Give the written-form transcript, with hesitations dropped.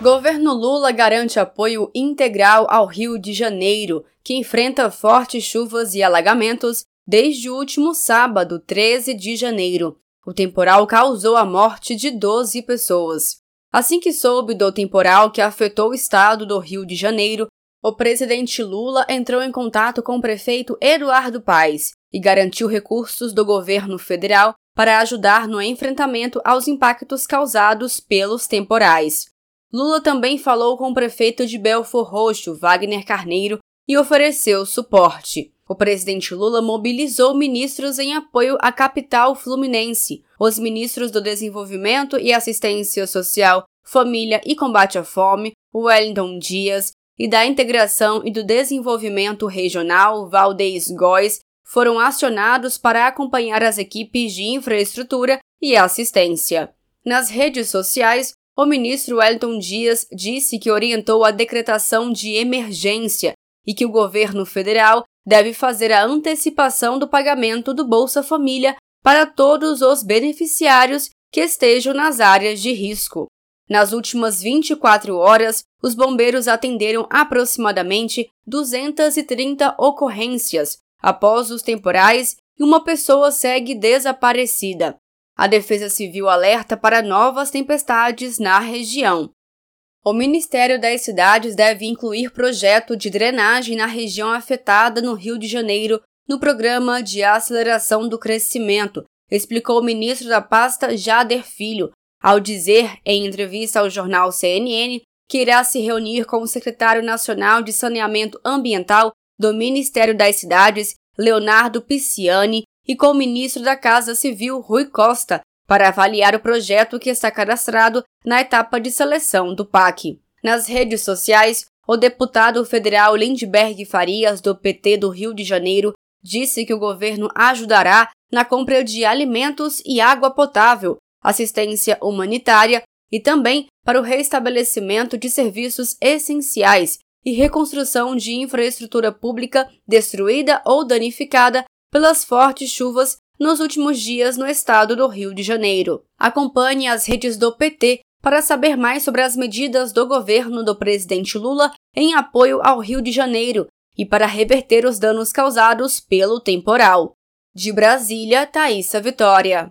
Governo Lula garante apoio integral ao Rio de Janeiro, que enfrenta fortes chuvas e alagamentos desde o último sábado, 13 de janeiro. O temporal causou a morte de 12 pessoas. Assim que soube do temporal que afetou o estado do Rio de Janeiro, o presidente Lula entrou em contato com o prefeito Eduardo Paes e garantiu recursos do governo federal para ajudar no enfrentamento aos impactos causados pelos temporais. Lula também falou com o prefeito de Belford Roxo, Wagner Carneiro, e ofereceu suporte. O presidente Lula mobilizou ministros em apoio à capital fluminense. Os ministros do Desenvolvimento e Assistência Social, Família e Combate à Fome, Wellington Dias, e da Integração e do Desenvolvimento Regional, Valdez Góes, foram acionados para acompanhar as equipes de infraestrutura e assistência. Nas redes sociais, o ministro Wellington Dias disse que orientou a decretação de emergência e que o governo federal deve fazer a antecipação do pagamento do Bolsa Família para todos os beneficiários que estejam nas áreas de risco. Nas últimas 24 horas, os bombeiros atenderam aproximadamente 230 ocorrências após os temporais e uma pessoa segue desaparecida. A Defesa Civil alerta para novas tempestades na região. O Ministério das Cidades deve incluir projeto de drenagem na região afetada no Rio de Janeiro no Programa de Aceleração do Crescimento, explicou o ministro da pasta Jader Filho, ao dizer, em entrevista ao jornal CNN, que irá se reunir com o secretário nacional de Saneamento Ambiental do Ministério das Cidades, Leonardo Pisciani, e com o ministro da Casa Civil, Rui Costa, para avaliar o projeto que está cadastrado na etapa de seleção do PAC. Nas redes sociais, o deputado federal Lindbergh Farias, do PT do Rio de Janeiro, disse que o governo ajudará na compra de alimentos e água potável, assistência humanitária e também para o restabelecimento de serviços essenciais e reconstrução de infraestrutura pública destruída ou danificada pelas fortes chuvas nos últimos dias no estado do Rio de Janeiro. Acompanhe as redes do PT para saber mais sobre as medidas do governo do presidente Lula em apoio ao Rio de Janeiro e para reverter os danos causados pelo temporal. De Brasília, Thaísa Vitória.